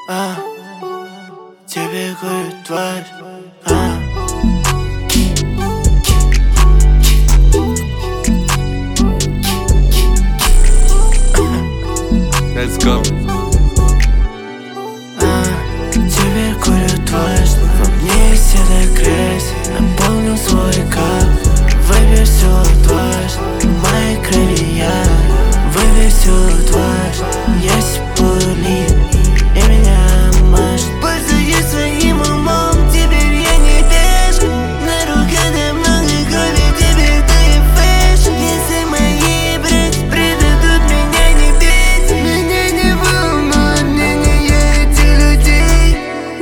а, тебе курю тварь, Let's go. Теперь курю тварь, во мне есть эта грязь. Наполнил свой кап, выпей всю тварь. Мои крылья, выпей всю тварь. Я сипую лин, и меня машет. Пользуюсь своим умом, теперь я не пешка. На руках да много крови, теперь ты фэшн. Если мои братья предадут, меня не бить. Меня не волнует мнение этих людей.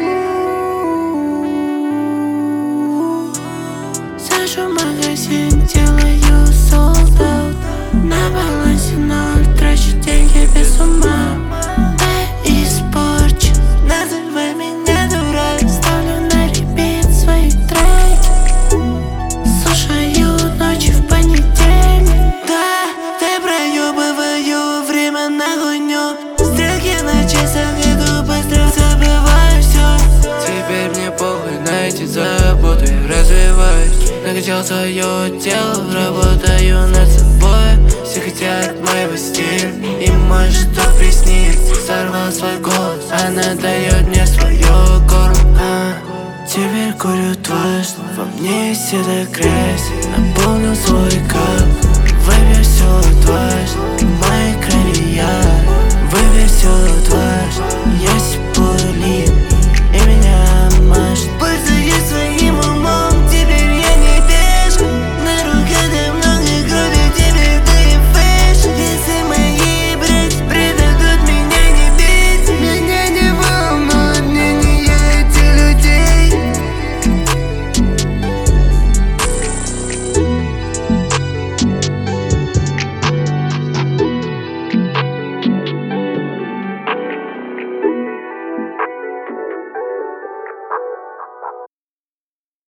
Сажу в магазин, делаю солдат. На балансе ноль, трачу деньги без ума. Я испорчен, называй меня дурак. Ставлю на репит свои треки. Слушаю ночью в понедельник. Да, ты проебываю время на хуйню. Стрелки на часах, иду быстро, забываю все. Теперь мне похуй на эти заботы, развиваюсь. Накачал свое тело, работаю над собой. Все хотят моего стиля, и может что приснится. Сорвал свой голос, она дает мне свое горло. Теперь курю тварь, во мне есть эта грязь. Наполнил свой кап, выпей всю тварь. Мои крылья, выпей всю